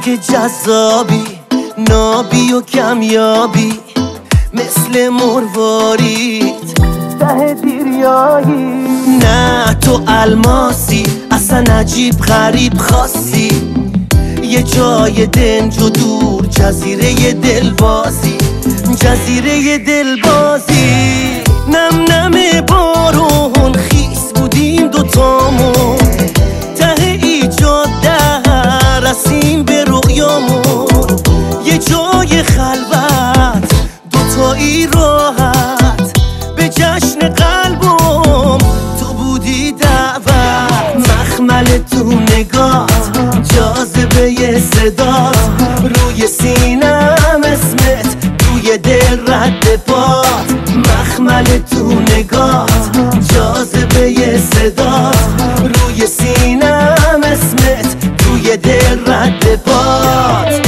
که جذابی، نابی و کمیابی، مثل مروارید ته دیریایی. نه تو الماسی، اصلا عجیب غریب خاصی، یه جای دنج و دور، جزیره دلبازی، جزیره دلبازی. نم نم بارون خیس بودیم دوتامون، ته ایجاد در رسیم به رویامون. یه جای خلوت دوتایی راحت، به جشن قلبم تو بودی دعوت. مخمل تو نگات، جاذبه صدات، روی سینم اسمت، روی دل رد پات. مخمل تو نگات، جاذبه صدات، روی سینم اسمت، روی دل رد پات.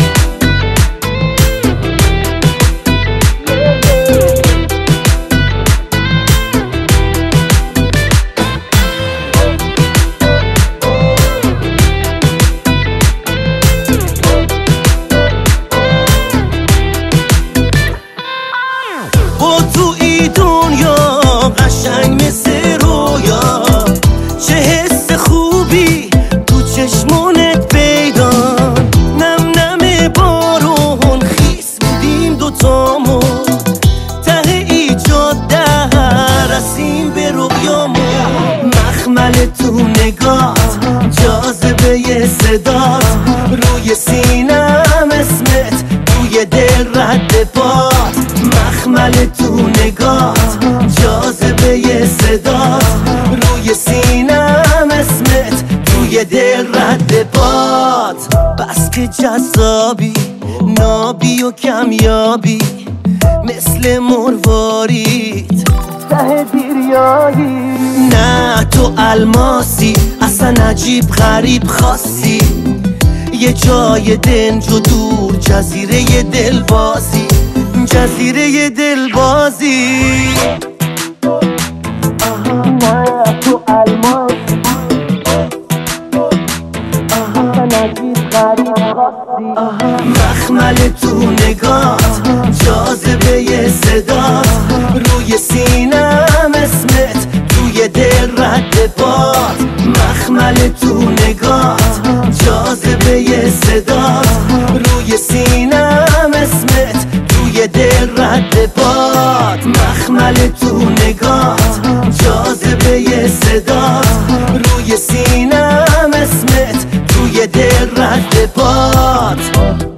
قشنگ مثل رویا، چه حس خوبی تو چشمونت پیدا. نم نم بارون خیس بودیم دوتامون، ته ایجاد در رسیم به رویامون. مخمل تو نگات، جاذبه صدات، روی سینم اسمت، روی دل رد پات. مخمل تو نگات، جاذبه صدات، روی سینم اسمت، روی دل رد پات. بس که جذابی، نابی و کمیابی، مثل مروارید ته دیریایی. نه تو الماسی، اصلا عجیب غریب خاصی، یه جای دنج و دور، جزیره دلبازی، جزیره دلبازی. نه تو الماسی، اصلا عجیب غریب خاصی. مخمل تو نگات، جاذبه صدات، روی سینم اسمت، روی دل رد پات. مخمل تو نگات، جاذبه صدات، روی سینم اسمت، روی دل رد پات. مخمل تو نگات، جاذبه صدات، روی سینم اسمت، روی دل رد پات.